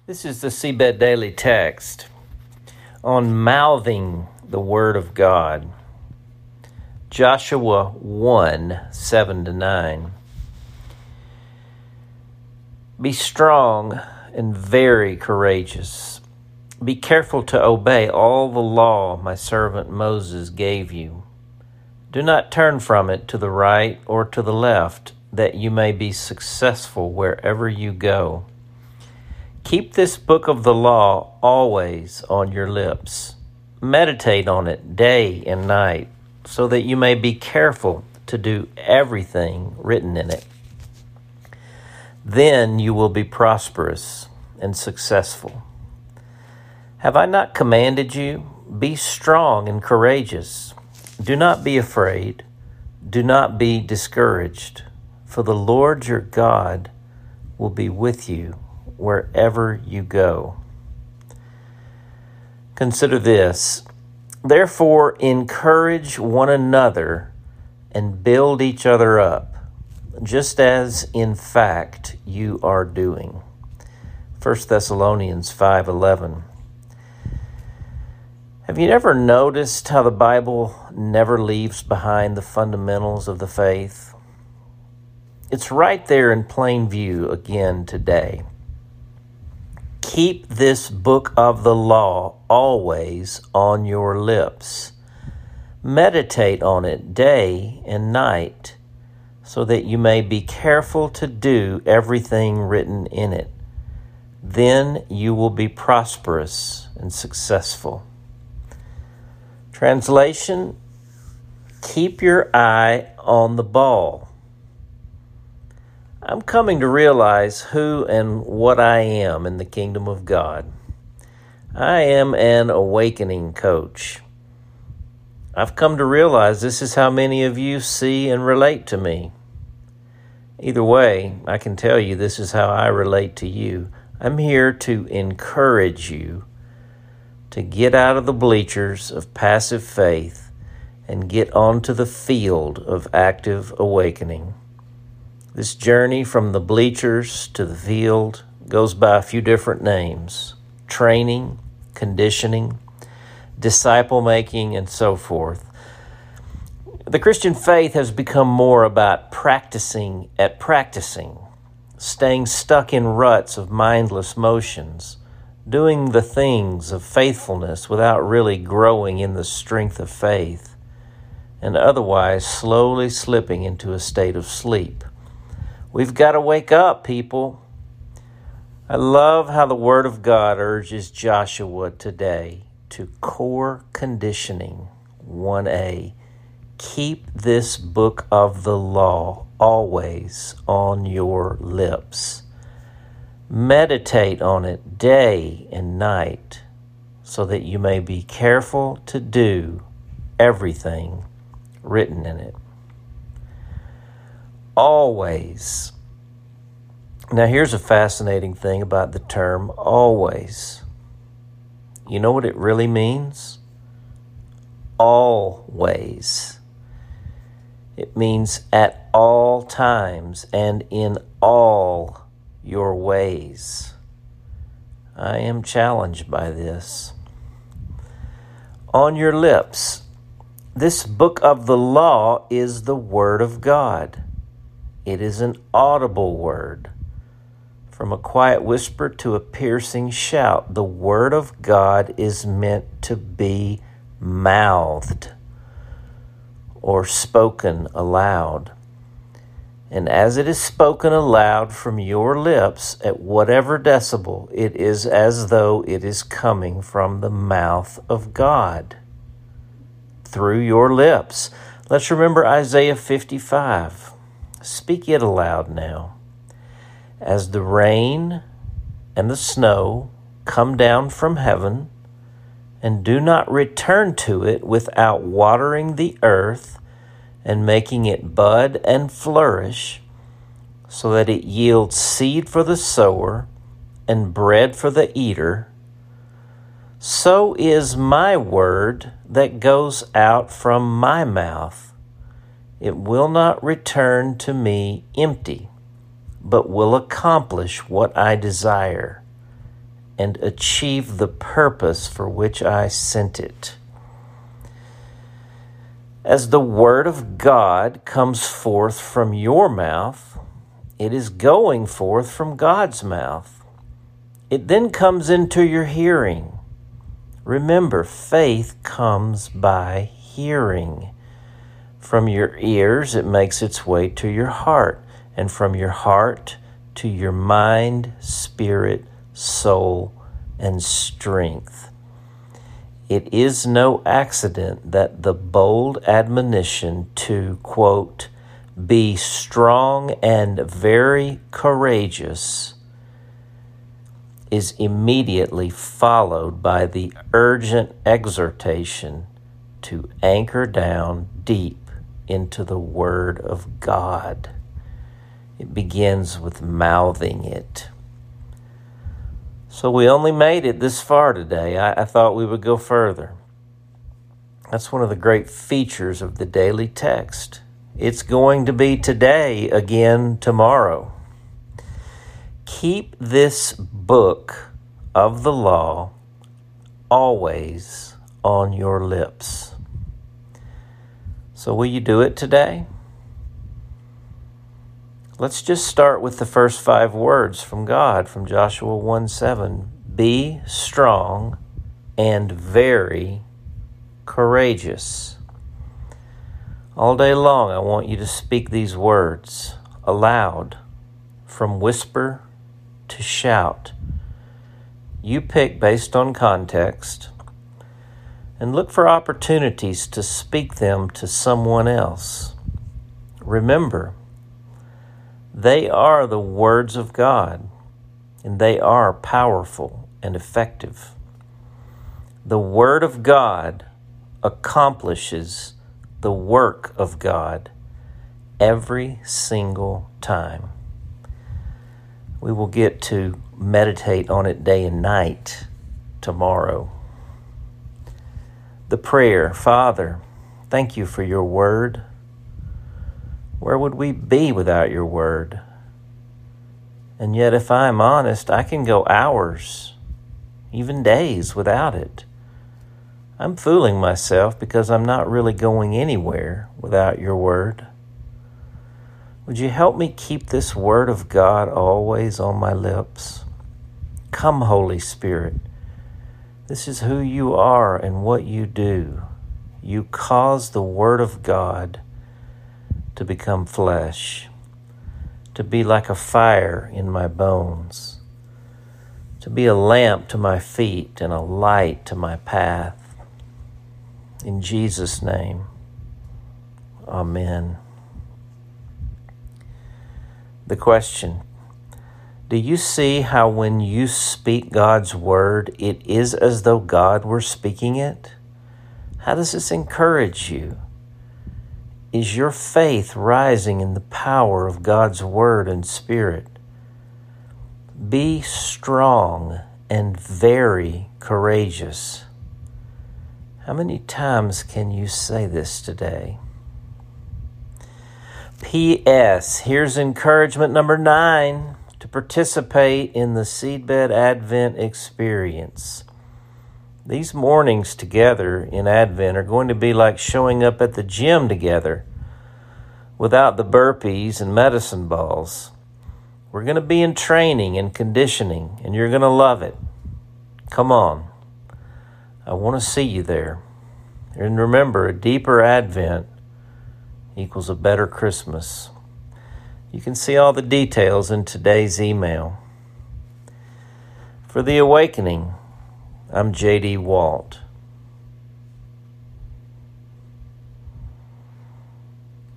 This is the Seabed Daily Text on mouthing the Word of God. Joshua 1, 7-9. Be strong and very courageous. Be careful to obey all the law my servant Moses gave you. Do not turn from it to the right or to the left, that you may be successful wherever you go. Keep this book of the law always on your lips. Meditate on it day and night, so that you may be careful to do everything written in it. Then you will be prosperous and successful. Have I not commanded you? Be strong and courageous. Do not be afraid. Do not be discouraged, for the Lord your God will be with you wherever you go. Consider this. Therefore, encourage one another and build each other up, just as in fact you are doing. 1 Thessalonians 5:11. Have you ever noticed how the Bible never leaves behind the fundamentals of the faith? It's right there in plain view again today. Keep this book of the law always on your lips. Meditate on it day and night, so that you may be careful to do everything written in it. Then you will be prosperous and successful. Translation: keep your eye on the ball. I'm coming to realize who and what I am in the kingdom of God. I am an awakening coach. I've come to realize this is how many of you see and relate to me. Either way, I can tell you this is how I relate to you. I'm here to encourage you to get out of the bleachers of passive faith and get onto the field of active awakening. This journey from the bleachers to the field goes by a few different names: training, conditioning, disciple making, and so forth. The Christian faith has become more about practicing at practicing, staying stuck in ruts of mindless motions, doing the things of faithfulness without really growing in the strength of faith, and otherwise slowly slipping into a state of sleep. We've got to wake up, people. I love how the Word of God urges Joshua today to core conditioning 1A. Keep this book of the law always on your lips. Meditate on it day and night, so that you may be careful to do everything written in it. Always. Now here's a fascinating thing about the term always. You know what it really means? Always. It means at all times and in all your ways. I am challenged by this. On your lips. This book of the law is the Word of God. It is an audible word. From a quiet whisper to a piercing shout, the Word of God is meant to be mouthed or spoken aloud. And as it is spoken aloud from your lips at whatever decibel, it is as though it is coming from the mouth of God through your lips. Let's remember Isaiah 55. Speak it aloud now. As the rain and the snow come down from heaven, and do not return to it without watering the earth and making it bud and flourish, so that it yields seed for the sower and bread for the eater, so is my word that goes out from my mouth. It will not return to me empty, but will accomplish what I desire and achieve the purpose for which I sent it. As the Word of God comes forth from your mouth, it is going forth from God's mouth. It then comes into your hearing. Remember, faith comes by hearing. From your ears, it makes its way to your heart, and from your heart to your mind, spirit, soul, and strength. It is no accident that the bold admonition to, quote, be strong and very courageous is immediately followed by the urgent exhortation to anchor down deep into the Word of God. It begins with mouthing it. So we only made it this far today. I thought we would go further. That's one of the great features of the daily text. It's going to be today again tomorrow. Keep this book of the law always on your lips. So will you do it today? Let's just start with the first 5 words from God, from Joshua 1:7. Be strong and very courageous. All day long, I want you to speak these words aloud, from whisper to shout. You pick based on context, and look for opportunities to speak them to someone else. Remember, they are the words of God, and they are powerful and effective. The Word of God accomplishes the work of God every single time. We will get to meditate on it day and night tomorrow. The prayer, Father, thank you for your Word. Where would we be without your Word? And yet, if I'm honest, I can go hours, even days without it. I'm fooling myself because I'm not really going anywhere without your Word. Would you help me keep this Word of God always on my lips? Come, Holy Spirit. This is who you are and what you do. You cause the Word of God to become flesh, to be like a fire in my bones, to be a lamp to my feet and a light to my path. In Jesus' name, amen. The question, do you see how when you speak God's word, it is as though God were speaking it? How does this encourage you? Is your faith rising in the power of God's word and spirit? Be strong and very courageous. How many times can you say this today? P.S. Here's encouragement number 9 to participate in the Seedbed Advent experience. These mornings together in Advent are going to be like showing up at the gym together without the burpees and medicine balls. We're going to be in training and conditioning, and you're going to love it. Come on. I want to see you there. And remember, a deeper Advent equals a better Christmas. You can see all the details in today's email. For The Awakening, I'm J.D. Walt.